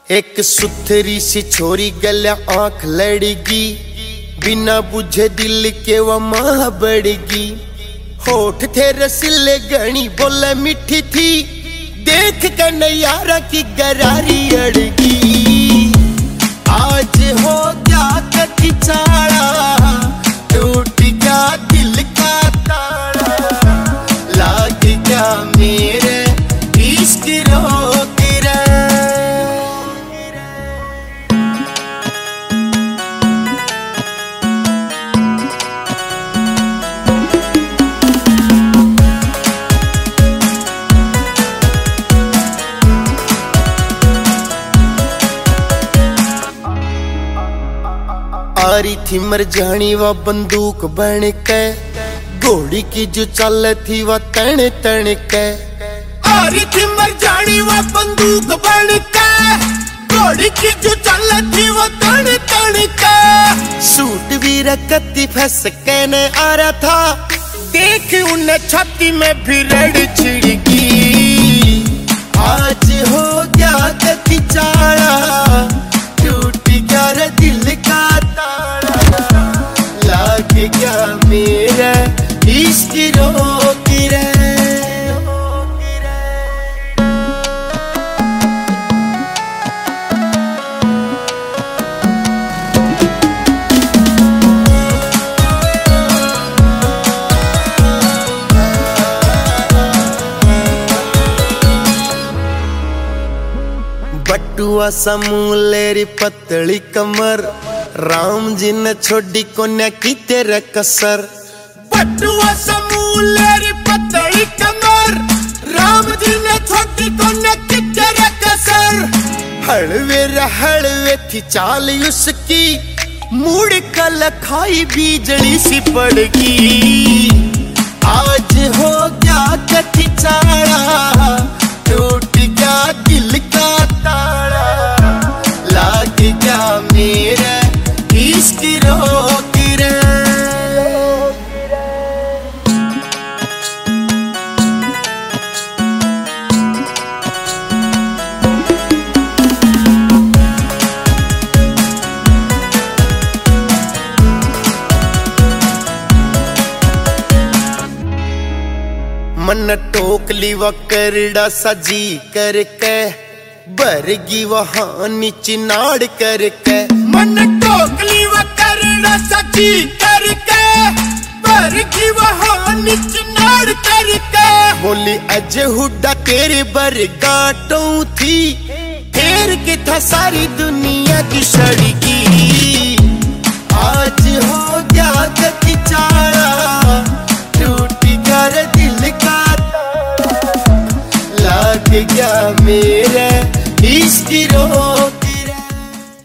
एक सुथरी सी छोरी गल्या आंख लड़गी, बिना बुझे दिल के वो माह बढ़गी। होठ थे रसीले घनी बोले मीठी थी, देख कर नयारा की गरारी अड़गी। आज हो गया कटी चाड़ा, टूट गया दिल का ताड़ा, लाग गया मेरे इश्क रोक रे। आ रही थी मरजानी वा बंदूक बन के, घोड़ी की जो चल थी वह तन तन के। आ रही थी मरजानी वा बंदूक बन के, घोड़ी की जो चल थी वह तन तन के। सूट भी रकती फंस के न आ रहा था, देख उन्हें छाती में भी रड़ छिड़की। आज हो गया कति चाड़ा, टूट गया रे दिल का ताड़ा, लाग गया मेरा इश्क रोक रे। बटुआ समूलेरी पतली कमर, राम जी ने छोड़ी कोन्या की तेरा कसर। बटुआ समूलेरी पतली कमर, राम जी ने छोड़ी कोन्या की तेरा कसर। हड़वे थी चाल उसकी, मुड़ कल खाई बिजली सी पड़गी। आज हो गया कति चाड़ा, टूट गया दिल का ताड़ा, लाग गया मेरा इश्क रोक रे। मन टोकली व करड़ा सजी करके, भरगी वहां नीचे नाड़ करके। मन टोकली व करड़ा सजी करके, भरगी वहां नीचे नाड़ करके। बोली अज हुड्डा तेरे बरगाटों थी, फेर के था सारी दुनिया की सड़की। आज हो